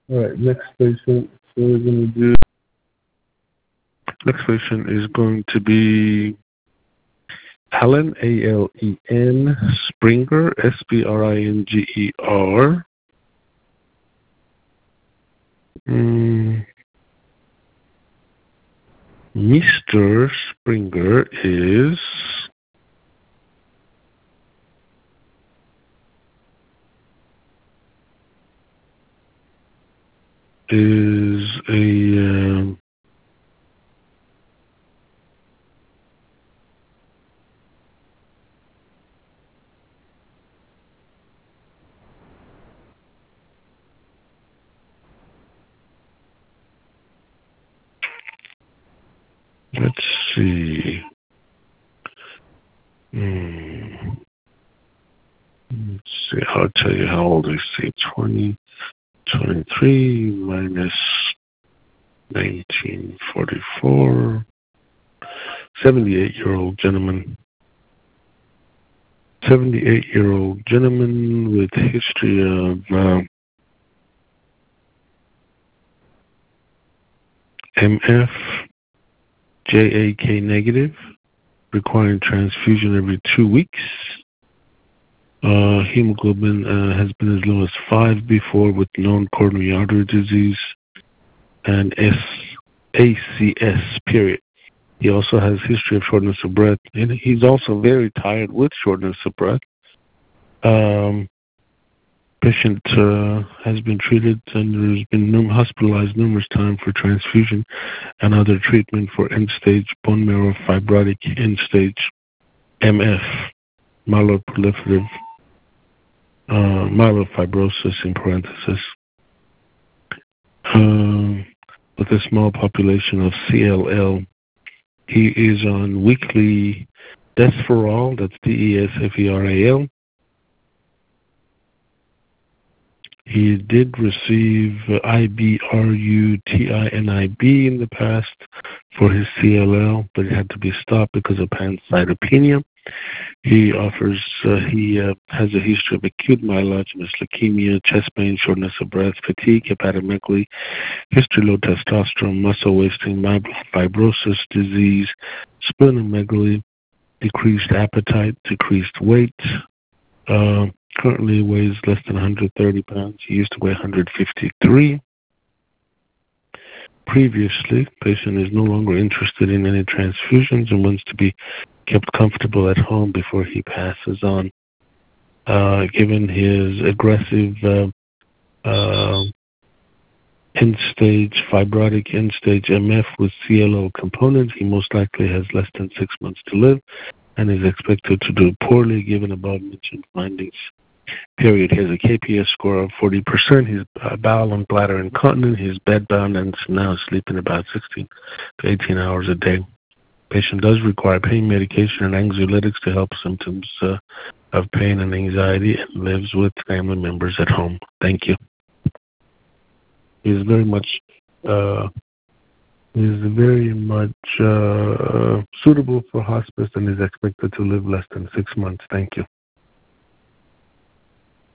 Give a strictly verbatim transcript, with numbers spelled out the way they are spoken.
All right, next patient. So we're going to do. Next patient is going to be Alen, A L E N, Springer, S P R I N G E R. Mm, Mister Springer is is a um, let's see. Hmm. Let's see. I'll tell you how old I see. twenty, twenty-three minus nineteen forty-four. seventy-eight-year-old gentleman. seventy-eight-year-old gentleman with history of uh, M F, J A K negative, requiring transfusion every two weeks. Uh, hemoglobin uh, has been as low as five before with known coronary artery disease and S A C S period. He also has history of shortness of breath, and he's also very tired with shortness of breath. Um, patient uh, has been treated and there's been num- hospitalized numerous times for transfusion and other treatment for end-stage bone marrow fibrotic end-stage M F, myeloproliferative uh, myelofibrosis in parenthesis. Um, with a small population of C L L, he is on weekly Desferal, that's D E S F E R A L. He did receive I B R U T I N I B in the past for his C L L, but it had to be stopped because of pancytopenia. He offers, uh, he uh, has a history of acute myelogenous leukemia, chest pain, shortness of breath, fatigue, hepatomegaly, history low testosterone, muscle wasting, fibrosis disease, splenomegaly, decreased appetite, decreased weight. Uh, currently weighs less than one hundred thirty pounds. He used to weigh one hundred fifty-three. Previously, patient is no longer interested in any transfusions and wants to be kept comfortable at home before he passes on. Uh, given his aggressive uh, uh, end-stage fibrotic end-stage M F with C L L components, he most likely has less than six months to live and is expected to do poorly given above-mentioned findings. Period. He has a K P S score of forty percent. He's uh, bowel and bladder incontinent. He's bedbound and now sleeping about sixteen to eighteen hours a day. Patient does require pain medication and anxiolytics to help symptoms uh, of pain and anxiety and lives with family members at home. Thank you. He is very much uh, he is very much uh, suitable for hospice and is expected to live less than six months. Thank you.